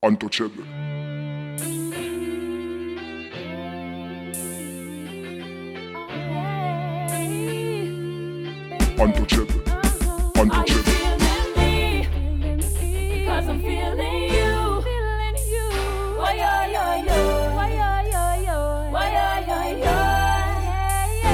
Untouchable. Untouchable. Untouchable. Cause I'm feeling you. Why, yo, yo, yo. Why, yo, yo, yo. Why, yo, yo, yo.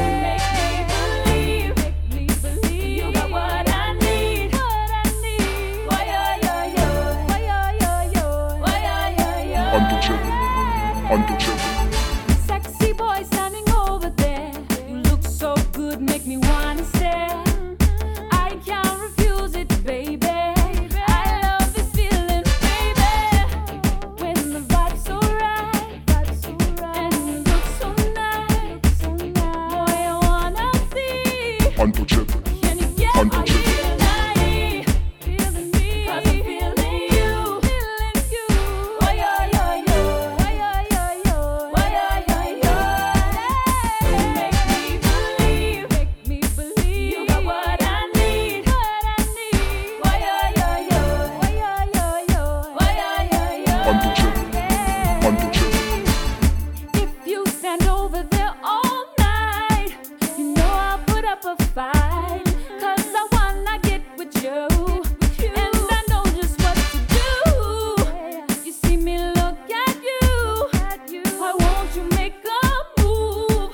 Make me believe you got what I need. Why, yo, yo, yo. Why, yo, yo, yo. Why, yo, yo, yo. Untouchable. Untouchable. Sexy boy standing over there. You look so good, make me wanna stare. I can't refuse it, baby. I love this feeling, baby. When the vibe's so right, and you look so nice, boy, I wanna see. Untouchable. Can you get Untouchable. feeling me? Cause I'm feeling you. Why, yo, yo, yo. Why, yo, yo, yo. Why, yo, yo, yo. Make me believe you got what I need. Why, yo, yo, yo. Why, yo, yo, yo. Why, yo, yo, yo. Untouchable. Untouchable. If you stand over there all night, you know I'll put up a fight. Cause I wanna get with you. And I know just what to do. You see me look at you. Why won't you make a move?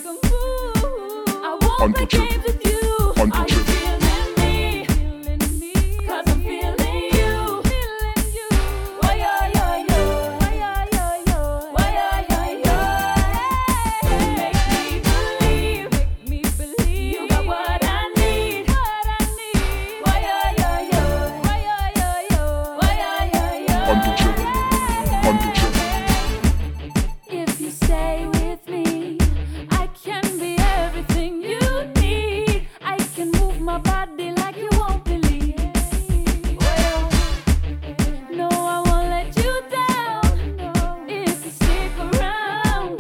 I won't play Untouchable. games with you. Are you Untouchable. feeling me? Cause I'm feeling you. Why, yo, yo, yo. Why, yo, yo, yo. Why, yo, yo, yo. Make me believe you got what I need. Why, yo, yo, yo. Why, yo, yo, yo. Why, yo, yo, yo. Untouchable. Untouchable. If you stay with me, I can be everything you need. I can move my body like you won't believe. Well, no, I won't let you down. If you stick around,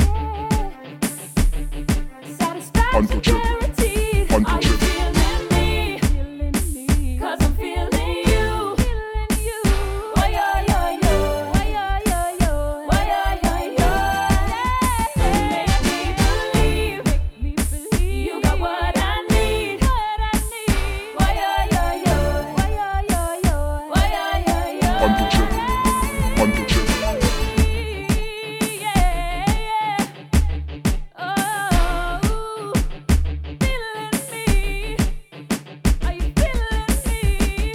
satisfaction Untouchable. guaranteed. Are you Untouchable. feeling me? Cause I'm feeling you. Why, yo, yo, yo. Why, yo, yo, yo. Why, yo, yo, yo. Make me believe you got what I need. Why, yo, yo, yo. Why, yo, yo, yo. Why, yo, yo, yo. Untouchable. Untouchable. Oh, feeling me. Are you feeling me?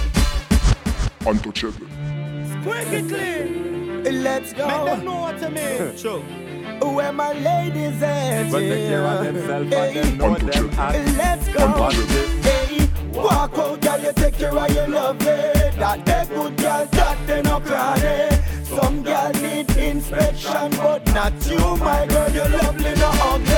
Untouchable. Quick and clear. Let's Make go. them know what I mean. Sure. Where my ladies at? But they care of themselves and Hey, them know them Untouchable. act. let's go. Untouchable. Hey, walk out, girl, you take care of your love. That they good girl, that they no cry. Some girl need inspection, but not you, my girl. You're lovely, no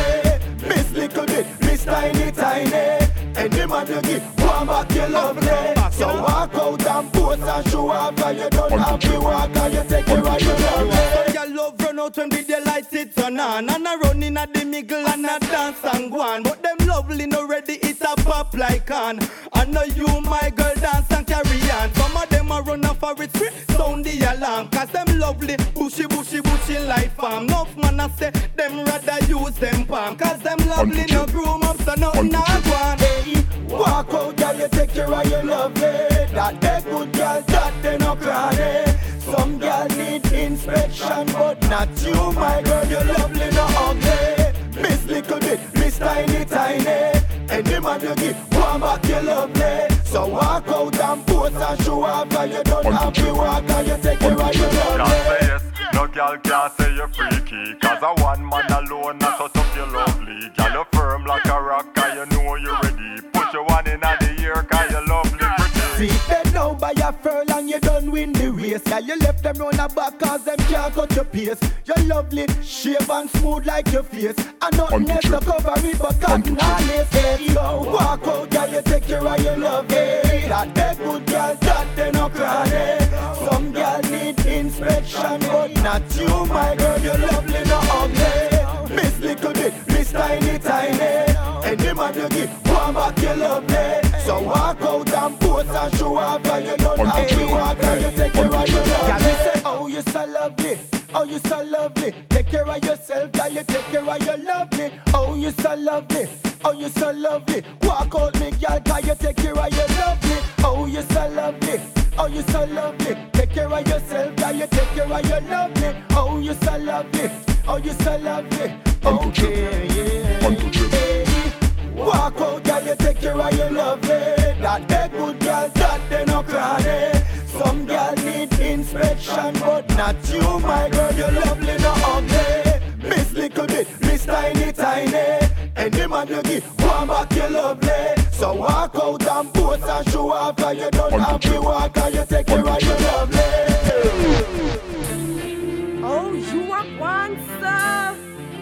ugly. Miss little bit, miss tiny, tiny. Any man you give, go back, you lovely. So walk out and pose and show off, and you don't have to walk, and you take care of your love. Your love run out when video lights it turn on. And I run in at the middle and I dance and go on. But them lovely no ready, it a pop like on. I know you, my girl, dance and carry on. Some of them a run off for it, sound the alarm. Cause them lovely, bushy like farm. Enough man I say, them rather use them palm. Cause them lovely no groom up, so nothing not one. Hey, walk out, girl, you take care of your love. That they good girl, that they no cry. Some girl need inspection, but not you, my girl. You're lovely, no ugly. Miss little bit, miss tiny, tiny. Any man you give, go back, you lovely. So walk out and pose and show off, and you don't have to walk, and you take care of your Can't lovely. say yes, no girl can't say you're freaky. Cause a one man alone, that's so tough you're lovely. Girl, you're firm like a rock, and you know you're ready. Push your one in at the ear, cause you're lovely pretty. See them now by your furl and you done win the race. Yeah, you left them round the back cause them can't cut your pace. You're lovely, shave and smooth like your face. And nothing else to cover it but cotton and lace. Hey, go walk out, girl, you take care of your love. Hey, that they good girl, that they no cry. Hey. Some girl need inspection, but not you, my girl. You're lovely, no ugly. Miss little bit, miss tiny, tiny. Any man you give, go back, you lovely. So walk out and pose and show off, and you don't have to walk, and you take care of your love. Girl, you say, oh take care of your lovely. Oh, you so lovely. Oh, you so lovely. Walk out me, girl, cause you take care of your lovely. Oh, you so lovely. Oh, you so lovely. Take care of yourself, girl, you take care of your lovely. Oh, you so lovely. Oh, you so lovely. Okay, yeah. Hey, walk out, girl, you take care of your lovely. That they good girl, that they no cranny. Some girl need inspection, but not you, my girl. You're lovely, no ugly. Miss little bit, miss tiny, tiny. Any man you give, go on back, you lovely. So walk out and post and show off, and you don't have to walk, and you take care of your lovely. Oh, you are one, sir.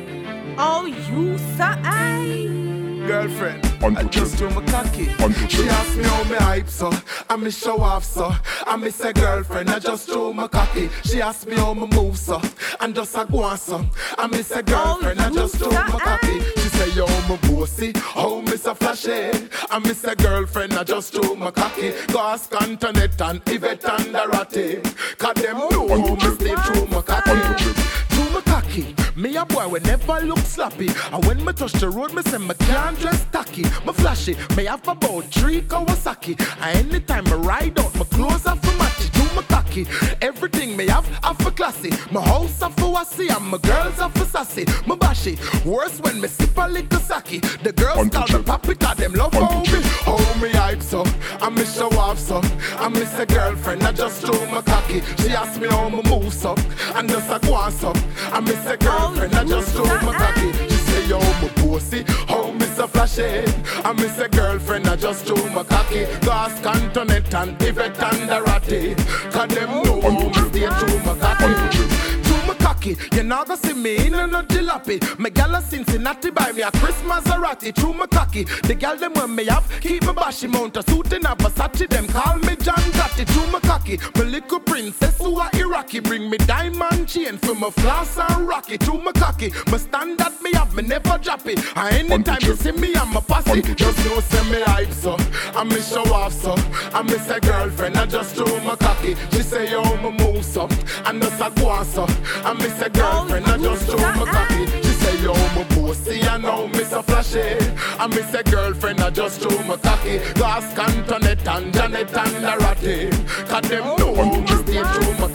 Oh, you, sir, Girlfriend, I just do my cocky. She asked me how me hype so, I me show off so. I me say girlfriend, I just do my cocky. She asked me how me move so, and just a go on so. I me say girlfriend, I just do my cocky. She say yo me bossy, how me so flashy. I me say girlfriend, I just do my cocky. Go ask Antoinette and Yvette and Dorothy, cause them know how me stay true my cocky. True my cocky. Me a boy we never look sloppy. And when me touch the road, me say me can't dress tacky. Me flashy, me have about 3 Kawasaki. And anytime me ride out, my clothes are for matchy. Do me cocky, everything me have for classy. My house are for wassy and my girls are for sassy. Me bashy, worse when me sip a little sake. The girls call me papi cause them love how me hype so, and me show off so. And me say girlfriend, I just do my cocky. She ask me how me move so, and just a go on so. And me say girlfriend, I just do my cocky. She say yo me bossy, how me so flashy. And me say girlfriend, I just do my cocky. Go ask Antoinette and Yvette and Dorothy, cause them know how me stay true my cocky. Cocky, you not gonna see me in no jalopy. My gal a Cincinnati buy me a Chris Maserati. True my cocky, the gal them when me have keep me bashy mount a suit in a Versace. Them call me John Gotti. True my cocky, my little princess who are Iraqi. Bring me diamond chain for my floss and rocky. True my cocky, my standard me have me never drop it. And anytime you see me I'm a posse. Just know say me hype so, and me show off so. And me say girlfriend I just do my cocky. She say yo me move so, and just a go on so. And me say girlfriend, I just do my cocky. She say yo, me bossy, I know me so flashy. And me say girlfriend, I just do my cocky. Go ask Antoinette and Janet and Dorothy, cause them know how me stay true my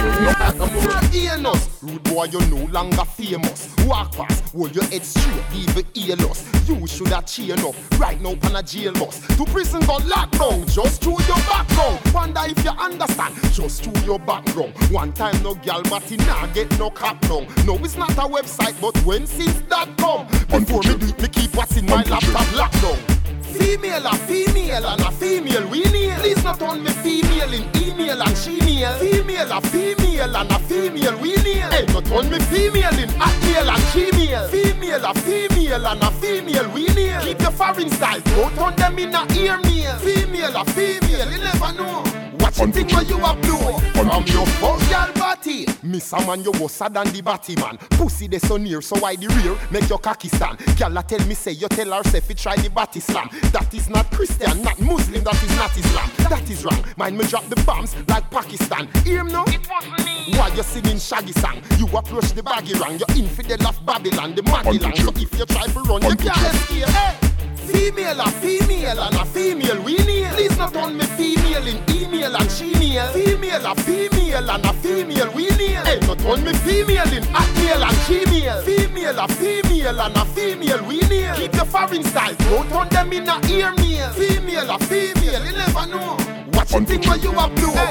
cocky. Enos, rude boy, you no longer famous. Walk past, hold your head straight, leave it earless. You should have chain up, right now on a jail bus. To prison got locked down, just through your background. Wonder if you understand, just through your background. One time no gal, but he nah get no cap now. No, it's not a website, but when since that come, before me do it, me keep what's in my laptop locked down. Female and a female, we nail. Please not on me female in email and she-mail. Female and a female, we nail. Hey, not on me female in hotmail and she-mail. Female and a female, we nail. Keep your foreign style, don't turn them in a ear meal. Female, you never know. Watch the thing where you a blow from your fuck girl body. Miss a man, you was sad than the batty man. Pussy they so near, so why the rear make your cocky stand. Girl a tell me say you tell herself you try the batty slam. That is not Christian, not Muslim, that is not Islam. That is wrong. Mind me drop the bombs like Pakistan. Hear him now? It wasn't me. While you singing shaggy song, you approach the baggy wrong. You infidel of Babylon, the Magellan. So if you try to run, you can't escape. Hey! Female and a female, we nail. Please not on me female in email and she-mail. Female and a female, we nail. Hey, not on me female in hotmail and she-mail. Female and a female, we nail. Keep your foreign style, don't turn them in a ear meal. Female, you never know. Watch the thing where you a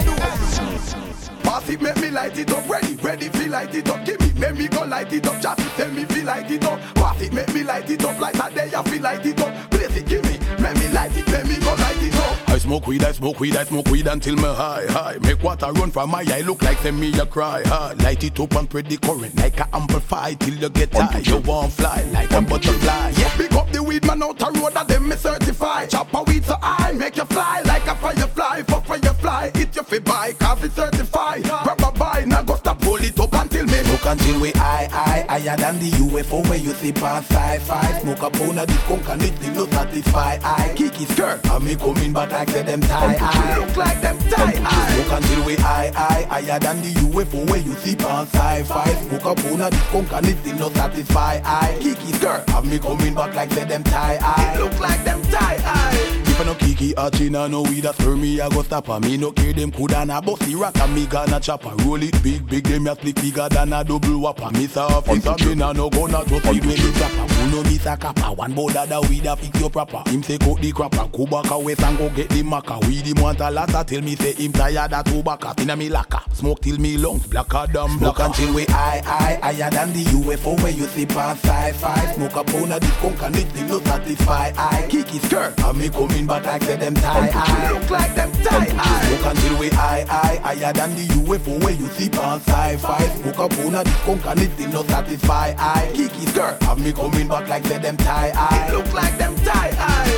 blow. Pass it, make me light it up. Ready, feel light it up. Give me, make me go light it up. Just tell me, feel light it up. Pass it, make me light it up. Like that day, I feel light it up. Place it, give me, make me light it, make me go light it up. I smoke weed until me high. Make water run from my eye, look like them me a cry. Light it up and spread the current like a amplify till you get high. You won't fly like a butterfly. Yeah. Pick up the weed, man, out the road, that them me certify. Chop a weed so high, make you fly like a firefly. For firefly, hit your feet by, cause it's certified. Grab a bite, now go stop, pull it up until me look until we higher than the UFO where you see past sci-fi. Smoke a pound of the skunk and it still not satisfy. I Kiki skirt and me coming back like say them tie. Look like them tie. Smoke until we higher than the UFO where you see past sci-fi. Smoke a pound of the skunk and it still not satisfy. I Kiki skirt and me coming back like say them tie. Look like them tie. If I no Kiki or China no weed a stir me I go stop her. Me no care them coulda na bust the rock and me gonna chop her. Roll it big them ya split bigger than a double whopper. Miss a officer me nah no gonna just feed when me drop her. Who no miss a kappa? One border da weed a fix you proper. Him say cut the crapper. Go back away and go get the maca. Weed him want a lassa. Tell me say him tired of tobacco. Inna me lacquer. Smoke till me lungs blacker than black. Smoke until we higher than the UFO where you see past sci-fi. Smoke a pound of the skunk and it still no satisfy. I Kiki skirt and me coming back like say them tie. Look like them tie. Smoke until we higher than the UFO where you see past sci-fi. Smoke a pound of the skunk and it still no satisfy. I Kiki skirt and me coming back like say them tie. Look like them tie.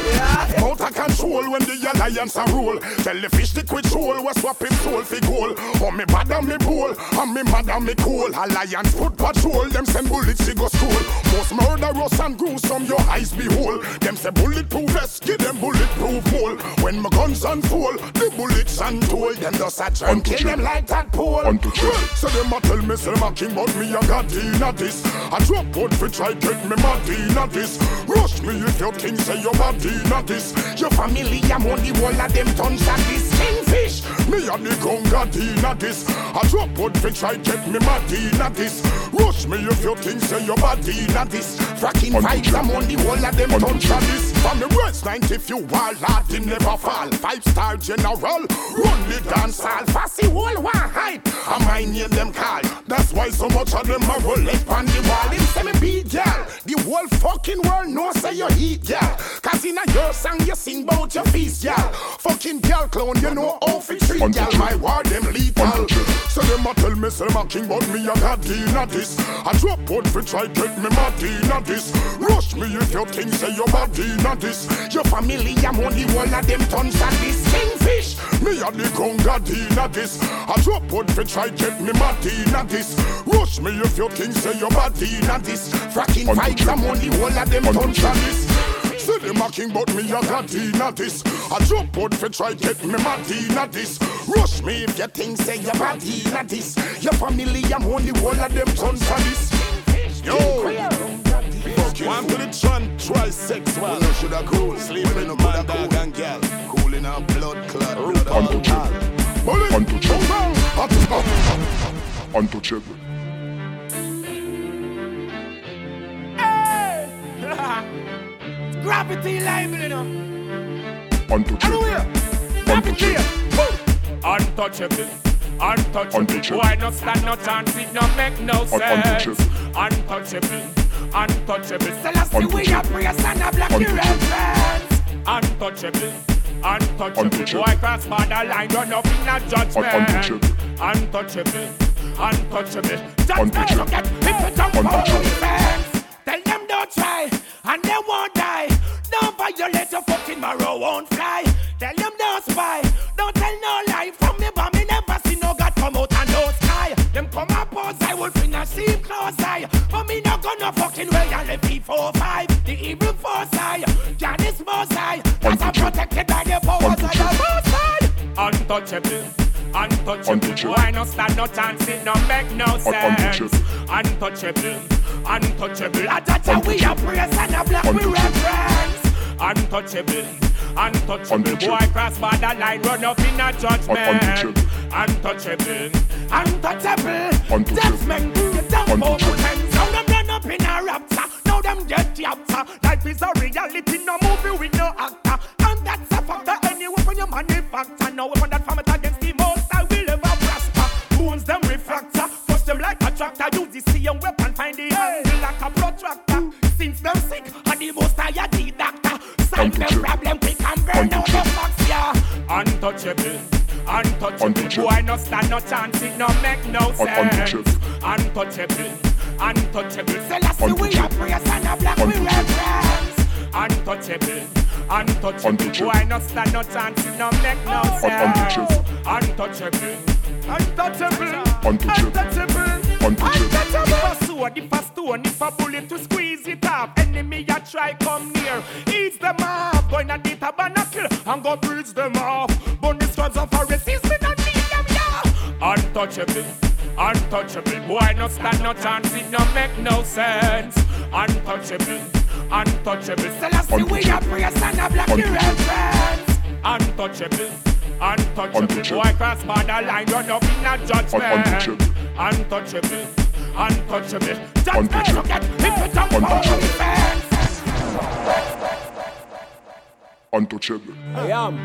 Out of control when the alliance a roll. Tell the fish stick with soul, we swap him soul for goal. Oh me bad and me bowl, and me mad and me cool. Alliance foot patrol, them send bullets to go school. Most murderous and gruesome your eyes behold. Them say bulletproof vest, give them bulletproof mole. When my guns unfold, the bullets untold. Them just a jam, kill them like that pole. So them a tell me say my king, but me a got inna this. I drop out for try get me mad inna this. Rush me if your king say your body inna this. Your family I'm on the wall of them tons of this kingfish. Me and the gunga inna this. I drop out for try get me mad inna this. Rush me if your king say your body inna this. Fracking vibes I'm on the wall of them tons of this. From the West 90 if you war lad him never fall. 5-star general run the dance hall. Fussy whole one hype. And my name them call. That's why so much of them a roll up on the wall. Him say me beat girl. The whole fucking world knows say you heat girl. Cause in a your song you sing bout your feast girl. Fucking girl clown you know how fi treat girl. My war them lethal. So them a tell me say my king but me a got inna this. I drop out fi try get me mad inna this. Rush me if your king say your body inna this. Your family I'm on the wall of them tons of this kingfish. Me a the gunga inna this. I drop out fi try get me mad inna this. Rush me if your king say your body inna this. Fracking vibes I'm on the wall of them tons of this. Say them a king but me a got inna this. I drop out fi try get me mad inna this. Rush me if your king say your body inna this. Your family I'm on the wall of them tons of this. Yo, one to the try sex well. You shoulda cool, sleeping in a man, dog and girl. Cool in a blood clot, blood all. Untouchable. Gravity label, you know. Untouchable. Untouchable. Untouchable. Why not stand no chance? It no make no sense. Untouchable. Untouchable. Celestine we a praise and a black reference. Untouchable. Untouchable. Why cross borderline? Run up in a judgment. Untouchable. Untouchable. Judgment forget if you jump over the fence. Tell them don't try and they won't die. Don't violate your fucking marrow won't fly. Tell them don't spy. Don't tell no lie. From me but me never see no God come out and no sky. Them come up pose I will finish seem close eye. But me not gonna fucking way and let P45. The evil force eye. Can this most eye. Cause I'm protected by the powers of the most high. Untouchable. Untouchable. Why not stand no chance? It no make no sense. Untouchable. Untouchable. I touch we a praise and a black we reference. Untouchable. Untouchable. Boy cross borderline run up in a judgment. Untouchable. Untouchable. Death men do it down for potence. Now them run up in a raptor. Now them get yapta. Life is a reality, no movie with no actor. And that's a factor anyway when you manufacture. No weapon that format against the most I will ever prosper. Bones them refractor. Push them like a tractor. Use the same weapon, find the handle like a protractor. Since them sick, and the most I the doctor. Solve them problem quick and burn out the box, yeah. Untouchable. Untouchable. Boy no stand no chance, it no make no sense. Untouchable. Untouchable. Celestine we a praise and a black we reference. Untouchable. Untouchable. Boy no stand no chance, it no make no sense. Untouchable. Untouchable. Untouchable. Untouchable. load if a stone, if a bullet to squeeze it off. Enemy a try come near, eats them off. Going at the tabernacle and go breeds them off. But the scribes of Pharisees, we don't need them, yeah. Untouchable, untouchable. Boy, no stand no chance, it no make no sense. Untouchable, untouchable. Selassie, we a praise and a black reverence. Untouchable, untouchable. Boy, cross borderline, run up in a judgment. Untouchable, untouchable. Judgment, forget, if it don't follow defense. Untouchable. I am.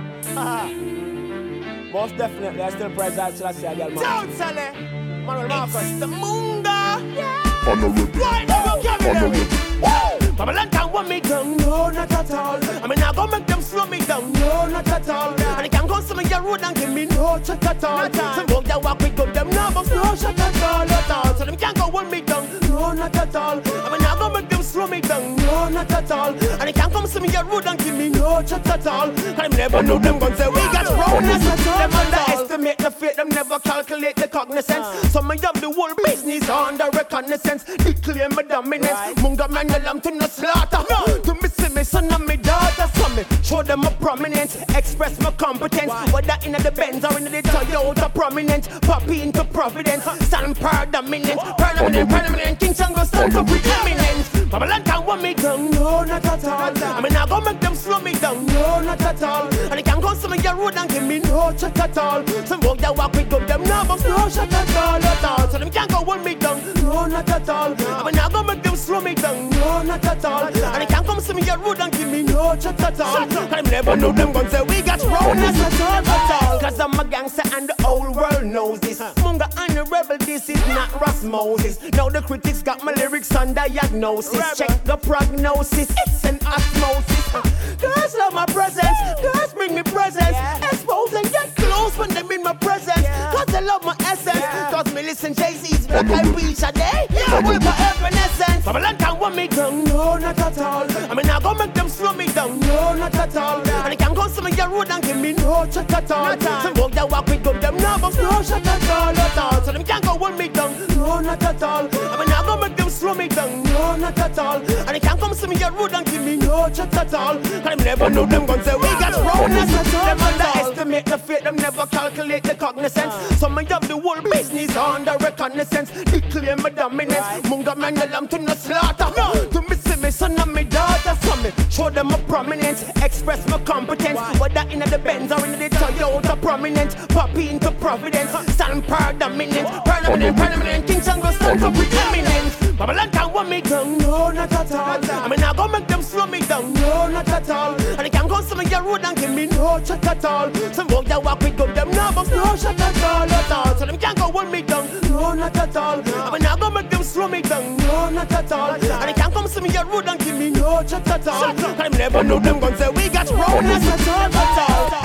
Most definitely, I still praise that Selassie again, man. Totally. Manuel Marcus. The Munga. Honorable. Honorable. Babylon can't want me down, no, not at all. I mean, I go make them slow me down, no, not at all. And they can't go some of your road and give me no shot at all. Some walk that walk with good, them nervous, no shot at all, So them can't go want me down, no, not at all. I mean, I go make them slow me down, no, not at all. And they can't come some of your road and give me no shot at all. And I never know them guns say we got roundness at all. Them underestimate the fate, them never calculate the cognizance. Some of the whole business under reconnaissance. Declare my dominance, Munga man the lamb to no slaughter. To me see me son and me daughter. So me show them my prominence, express my competence. Whether in the Benz or in the Toyota prominent. Pop into providence, stand predominant. Permanent, King Shango stand for preeminence. Babylon can't want me down, no, not at all. I mean, I go make them slow me down, no, not at all. And they can't go some of your road and give me no shot at all. Some walk that walk with them nervous, no shot at all, So them can't go hold me down, no, not at all. I mean, I go make them slow me down, no, not at all. And they can't come some of your road and give me no shot at all. And them never know them guns say we got roundness at all. Cause I'm a gangster and the whole world knows this. Munga and the rebel, this is not Ross Moses. Now the critics got my lyrics on diagnosis. Check the prognosis, it's an osmosis. Girls love my presence, girls bring me presents. Expose and get close when them in my presence. Cause they love my essence. Cause me listen Jay-Z's black and beach a day. Yeah, with my evanescence. Babylon can't want me down, no, not at all. I mean, I go make them slow me down, no, not at all. And they can't go some of your road and give me no shot at all. Some walk that walk with good, them nervous, no shot at all. So them can't go hold me down, no, not at all. I mean, I go make them slow me down, no, not at all. And they can't come some of your road and give me no shot at all. And them never know them guns say we got roundness at all. Them underestimate the fate, them never calculate the cognizance. Some of the whole business under reconnaissance. Declare my dominance, Munga man the lamb to no slaughter. To me see me son and me daughter. So me show them my prominence, express my competence. Whether in the Benz or in the Toyota prominent. Pop into providence, stand predominant. Permanent, King Shango stand for preeminence. Babylon can't want me down, no, not at all. I mean, I go make them slow me down, no, not at all. And they can't go some of your road and give me no shot at all. Some walk that walk with good, them nervous, no shot at all. So them can't go hold me down, no, not at all. I mean, I go make them slow me down, no, not at all. And they can't come some of your road and give me no shot at all. And them never know them guns say we got roundness at all.